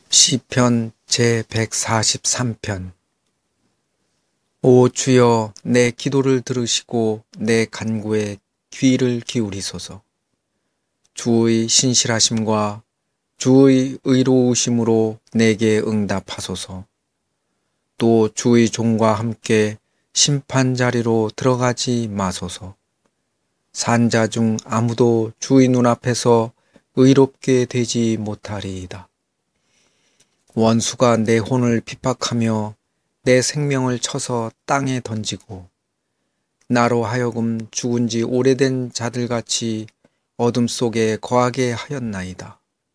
시편 제143편. 오 주여, 내 기도를 들으시고 내 간구에 귀를 기울이소서. 주의 신실하심과 주의 의로우심으로 내게 응답하소서. 또 주의 종과 함께 심판 자리로 들어가지 마소서. 산자 중 아무도 주의 눈앞에서 의롭게 되지 못하리이다. 원수가 내 혼을 핍박하며 내 생명을 쳐서 땅에 던지고 나로 하여금 죽은 지 오래된 자들같이 어둠 속에 거하게 하였나이다.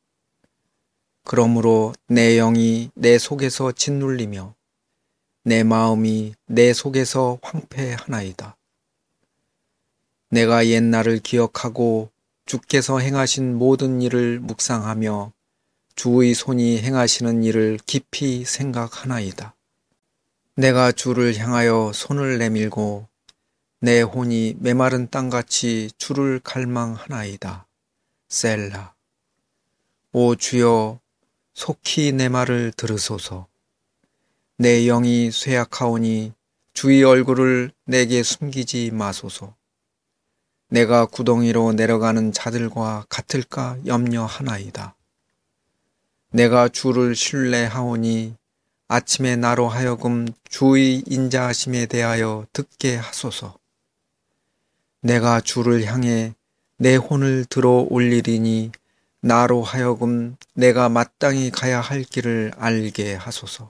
그러므로 내 영이 내 속에서 짓눌리며 내 마음이 내 속에서 황폐하나이다. 내가 옛날을 기억하고 주께서 행하신 모든 일을 묵상하며 주의 손이 행하시는 일을 깊이 생각하나이다. 내가 주를 향하여 손을 내밀고 내 혼이 메마른 땅같이 주를 갈망하나이다. 셀라. 오 주여, 속히 내 말을 들으소서. 내 영이 쇠약하오니 주의 얼굴을 내게 숨기지 마소서. 내가 구덩이로 내려가는 자들과 같을까 염려하나이다. 내가 주를 신뢰하오니 아침에 나로 하여금 주의 인자하심에 대하여 듣게 하소서. 내가 주를 향해 내 혼을 들어 올리리니 나로 하여금 내가 마땅히 가야 할 길을 알게 하소서.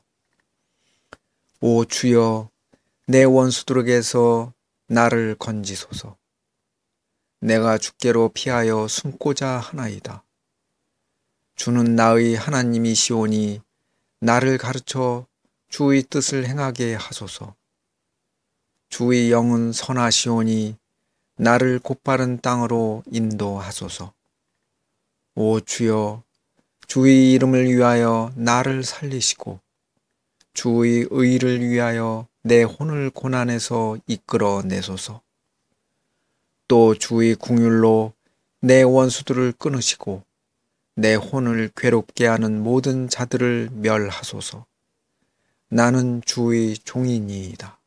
오 주여, 내 원수들에게서 나를 건지소서. 내가 주께로 피하여 숨고자 하나이다. 주는 나의 하나님이시오니 나를 가르쳐 주의 뜻을 행하게 하소서. 주의 영은 선하시오니 나를 곧바른 땅으로 인도하소서. 오 주여, 주의 이름을 위하여 나를 살리시고 주의 의를 위하여 내 혼을 고난에서 이끌어내소서. 또 주의 긍휼로 내 원수들을 끊으시고 내 혼을 괴롭게 하는 모든 자들을 멸하소서. 나는 주의 종이니이다.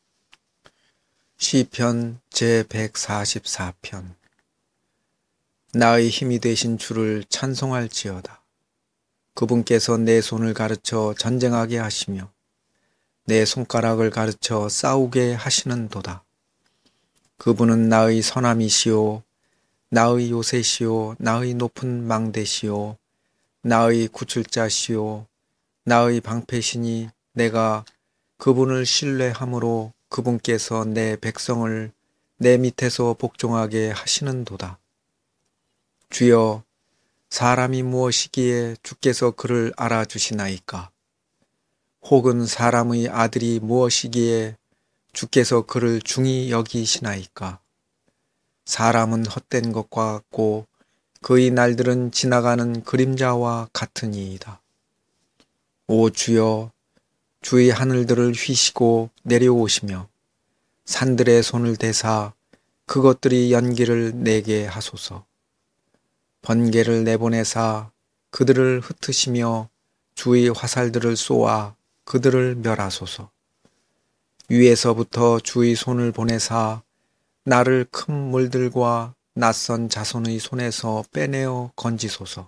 시편 제144편. 나의 힘이 되신 주를 찬송할지어다. 그분께서 내 손을 가르쳐 전쟁하게 하시며 내 손가락을 가르쳐 싸우게 하시는도다. 그분은 나의 선함이시오, 나의 요새시오, 나의 높은 망대시오, 나의 구출자시오, 나의 방패시니 내가 그분을 신뢰함으로 그분께서 내 백성을 내 밑에서 복종하게 하시는도다. 주여, 사람이 무엇이기에 주께서 그를 알아주시나이까? 혹은 사람의 아들이 무엇이기에 주께서 그를 중히 여기시나이까? 사람은 헛된 것과 같고 그의 날들은 지나가는 그림자와 같으니이다. 오 주여, 주의 하늘들을 휘시고 내려오시며 산들의 손을 대사 그것들이 연기를 내게 하소서. 번개를 내보내사 그들을 흩으시며 주의 화살들을 쏘아 그들을 멸하소서. 위에서부터 주의 손을 보내사 나를 큰 물들과 낯선 자손의 손에서 빼내어 건지소서.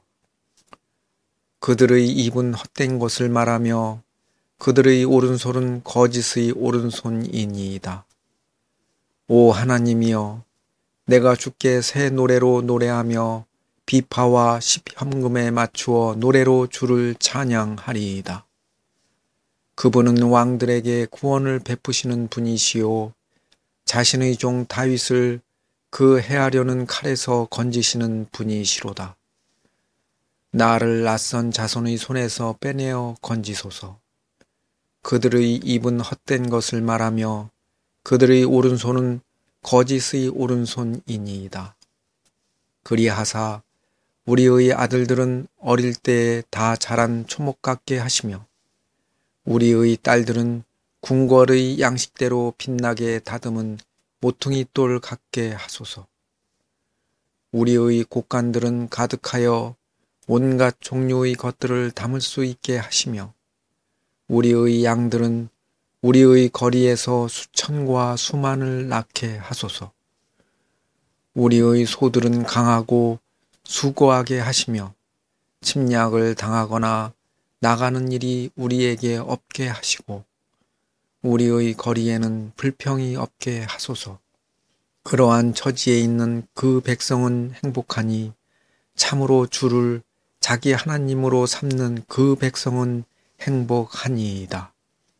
그들의 입은 헛된 것을 말하며 그들의 오른손은 거짓의 오른손이니이다. 오 하나님이여, 내가 주께 새 노래로 노래하며 비파와 십현금에 맞추어 노래로 주를 찬양하리이다. 그분은 왕들에게 구원을 베푸시는 분이시오, 자신의 종 다윗을 그 해하려는 칼에서 건지시는 분이시로다. 나를 낯선 자손의 손에서 빼내어 건지소서. 그들의 입은 헛된 것을 말하며 그들의 오른손은 거짓의 오른손이니이다. 그리하사 우리의 아들들은 어릴 때에 다 자란 초목 같게 하시며 우리의 딸들은 궁궐의 양식대로 빛나게 다듬은 모퉁이 돌 같게 하소서. 우리의 곡간들은 가득하여 온갖 종류의 것들을 담을 수 있게 하시며 우리의 양들은 우리의 거리에서 수천과 수만을 낳게 하소서. 우리의 소들은 강하고 수고하게 하시며 침략을 당하거나 나가는 일이 우리에게 없게 하시고 우리의 거리에는 불평이 없게 하소서. 그러한 처지에 있는 그 백성은 행복하니 참으로 주를 자기 하나님으로 삼는 그 백성은 행복하니이다.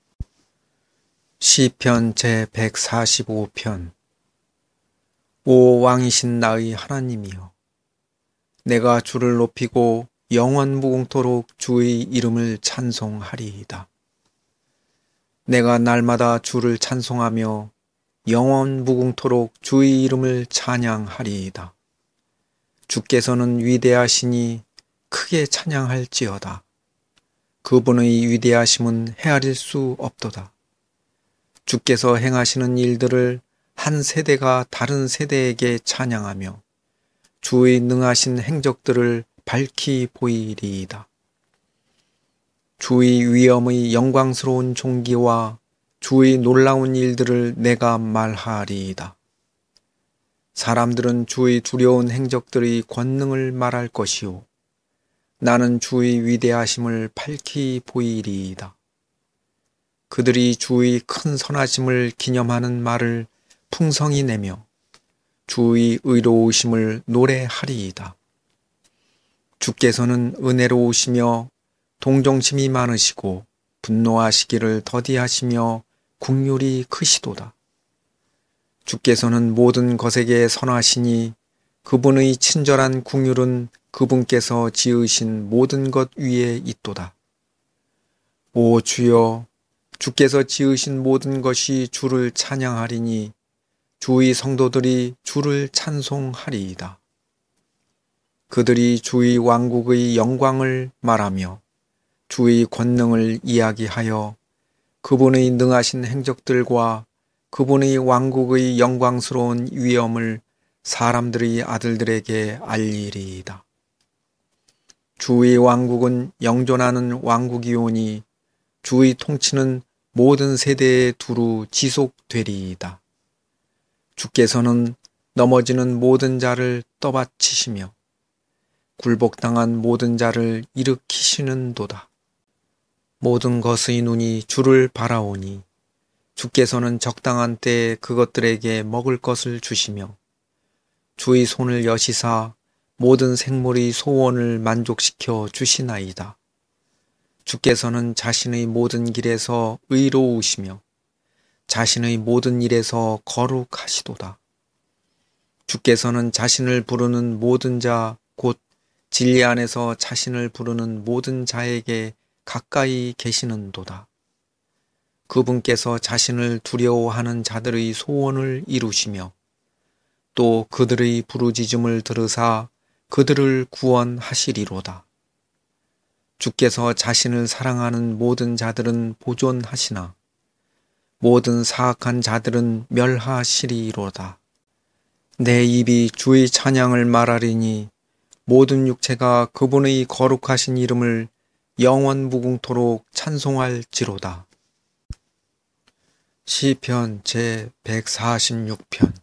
시편 제145편. 오 왕이신 나의 하나님이여, 내가 주를 높이고 영원 무궁토록 주의 이름을 찬송하리이다. 내가 날마다 주를 찬송하며 영원 무궁토록 주의 이름을 찬양하리이다. 주께서는 위대하시니 크게 찬양할지어다. 그분의 위대하심은 헤아릴 수 없도다. 주께서 행하시는 일들을 한 세대가 다른 세대에게 찬양하며 주의 능하신 행적들을 밝히 보이리이다. 주의 위엄의 영광스러운 존귀와 주의 놀라운 일들을 내가 말하리이다. 사람들은 주의 두려운 행적들의 권능을 말할 것이요, 나는 주의 위대하심을 밝히 보이리이다. 그들이 주의 큰 선하심을 기념하는 말을 풍성히 내며 주의 의로우심을 노래하리이다. 주께서는 은혜로우시며 동정심이 많으시고 분노하시기를 더디하시며 국률이 크시도다. 주께서는 모든 것에게 선하시니 그분의 친절한 국률은 그분께서 지으신 모든 것 위에 있도다. 오 주여, 주께서 지으신 모든 것이 주를 찬양하리니 주의 성도들이 주를 찬송하리이다. 그들이 주의 왕국의 영광을 말하며 주의 권능을 이야기하여 그분의 능하신 행적들과 그분의 왕국의 영광스러운 위엄을 사람들의 아들들에게 알리리이다. 주의 왕국은 영존하는 왕국이오니 주의 통치는 모든 세대에 두루 지속되리이다. 주께서는 넘어지는 모든 자를 떠받치시며 굴복당한 모든 자를 일으키시는도다. 모든 것의 눈이 주를 바라오니 주께서는 적당한 때에 그것들에게 먹을 것을 주시며 주의 손을 여시사 모든 생물의 소원을 만족시켜 주시나이다. 주께서는 자신의 모든 길에서 의로우시며 자신의 모든 일에서 거룩하시도다. 주께서는 자신을 부르는 모든 자, 곧 진리 안에서 자신을 부르는 모든 자에게 가까이 계시는도다. 그분께서 자신을 두려워하는 자들의 소원을 이루시며 또 그들의 부르짖음을 들으사 그들을 구원하시리로다. 주께서 자신을 사랑하는 모든 자들은 보존하시나 모든 사악한 자들은 멸하시리로다. 내 입이 주의 찬양을 말하리니 모든 육체가 그분의 거룩하신 이름을 영원 무궁토록 찬송할지로다. 시편 제146편.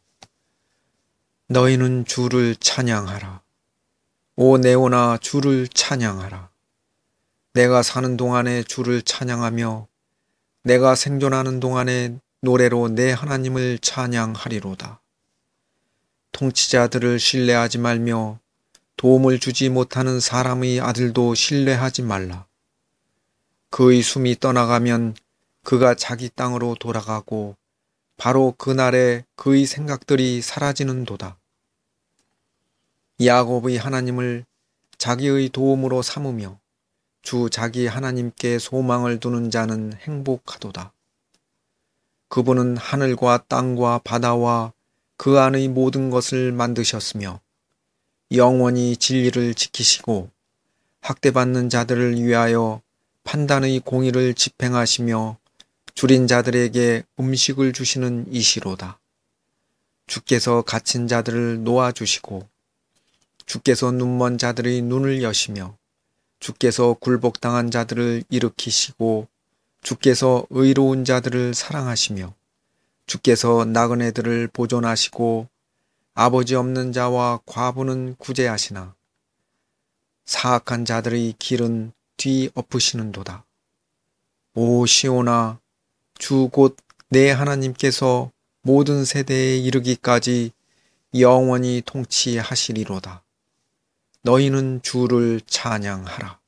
너희는 주를 찬양하라. 오 네오나 주를 찬양하라. 내가 사는 동안에 주를 찬양하며 내가 생존하는 동안에 노래로 내 하나님을 찬양하리로다. 통치자들을 신뢰하지 말며 도움을 주지 못하는 사람의 아들도 신뢰하지 말라. 그의 숨이 떠나가면 그가 자기 땅으로 돌아가고 바로 그날에 그의 생각들이 사라지는도다. 야곱의 하나님을 자기의 도움으로 삼으며 주 자기 하나님께 소망을 두는 자는 행복하도다. 그분은 하늘과 땅과 바다와 그 안의 모든 것을 만드셨으며 영원히 진리를 지키시고 학대받는 자들을 위하여 판단의 공의를 집행하시며 줄인 자들에게 음식을 주시는 이시로다. 주께서 갇힌 자들을 놓아주시고 주께서 눈먼 자들의 눈을 여시며 주께서 굴복당한 자들을 일으키시고 주께서 의로운 자들을 사랑하시며 주께서 나그네들을 보존하시고 아버지 없는 자와 과부는 구제하시나 사악한 자들의 길은 뒤엎으시는도다. 오 시온아, 주 곧 내 하나님께서 모든 세대에 이르기까지 영원히 통치하시리로다. 너희는 주를 찬양하라.